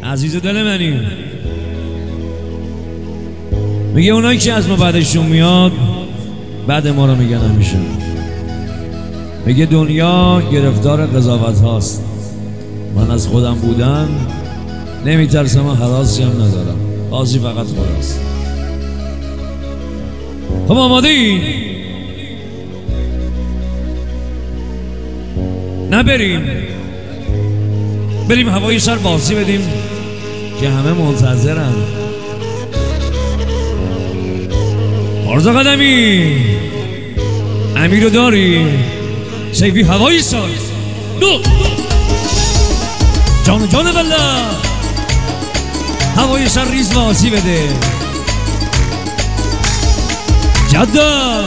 عزیز دل منی. میگه اونایی که از ما بعدشون میاد بعد ما رو میگن همیشه. میگه دنیا گرفتار قضاوت هاست، من از خودم بودن نمیترسم و حراسی هم ندارم، قاضی فقط خداست. خب آماده ای؟ نه بریم هوای شهر بازی بدیم که همه منتظرن. عرض قدمی امیرو داری سیفی هوایی ساز دو جان والله هوای شهر ریز بازی بده. جدا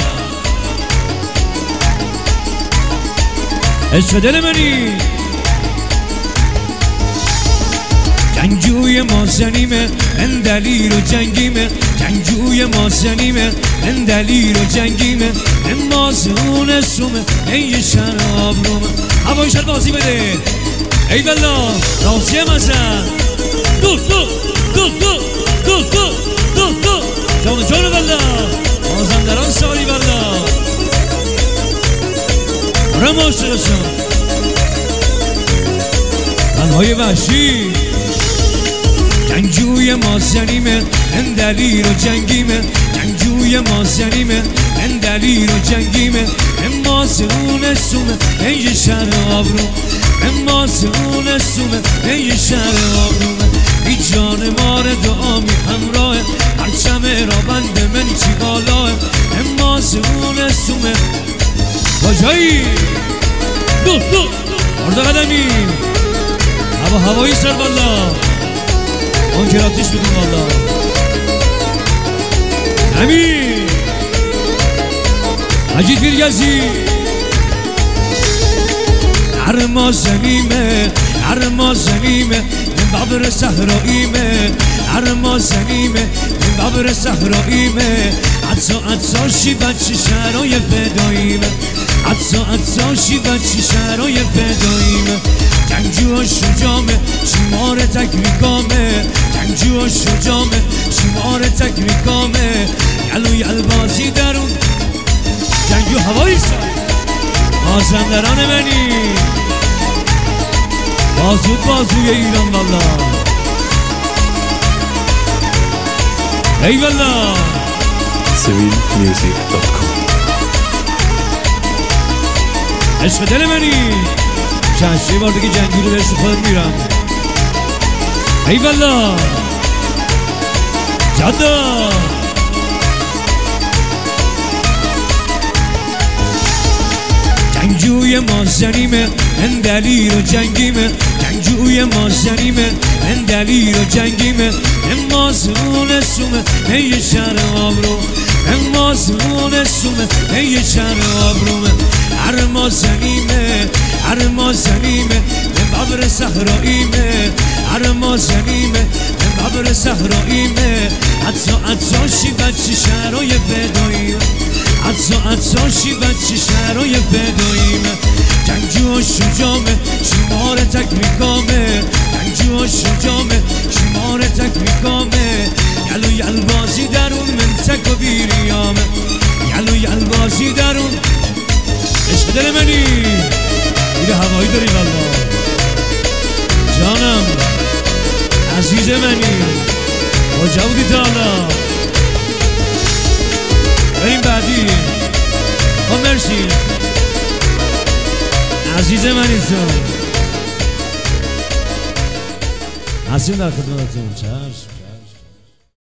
عشق دل منی، جنگجوی ما زنیمه من دلیر و جنگیمه، جنگجوی ما زنیمه من دلیر و جنگیمه، من مازون سومه این شراب رومه. هوای شهر بازی بده ای والله راضیه مثلا دو جان والله مازندران سالی والله رماشرشان تنهای وحشی. جنگجوی ما زنیمه من دلیر و جنگیمه، جنگجوی ما زنیمه من دلیر و جنگیمه، من مازون سومه این شراب رومه، من مازون سومه این شراب رومه. ای جان مار دعامی همراه هرچم را بند من چی بالاه، من مازون سومه کجایی دو عرض قدمی هوایی سر والله اون که راتیش بدون والله امین مجید بیرگزی. ارما زنیمه من بابر صحراییمه، ارما زنیمه من بابر صحراییمه، عطساشی بچه شهرهای فداییمه، عطساشی بچه شهرهای فداییمه. جنگجو شجامه شمار تکریکامه، جنگجو شجامه شمار تکریکامه. یل بازی درون جنگجو هوایی سر مازندران منی، بازوی ایران والله ای والله. civilmusic.com عشق دل منی، چند بار دیگه جنگی رو بهش خودت میرم ای والله. جدا جنگجوی ما زنیمه من دلیر و جنگیمه، جنگجوی ما زنیمه من دلیر و جنگیمه، من مازون سومه این شراب رو، من مازون سومه این شراب رومه. ارما زنیمه من بابر صحراییمه، ارما زنیمه من بابر صحراییمه. عطساشی بچه شهرهای فداییمه، عطساشی بچه شهرهای فداییمه. جنگجو شجامه شمار تکریکامه، جنگجو شجامه شمار تکریکامه. یل بازی درون من تک و بیریامه، یل بازی درون عشق دل منی. میره هوایی داری والله جانم عزیز منی کجا بودی تا حالا؟ بریم بعدی. مرسی عزیز منی تو هستیم در خدمتتون. چشم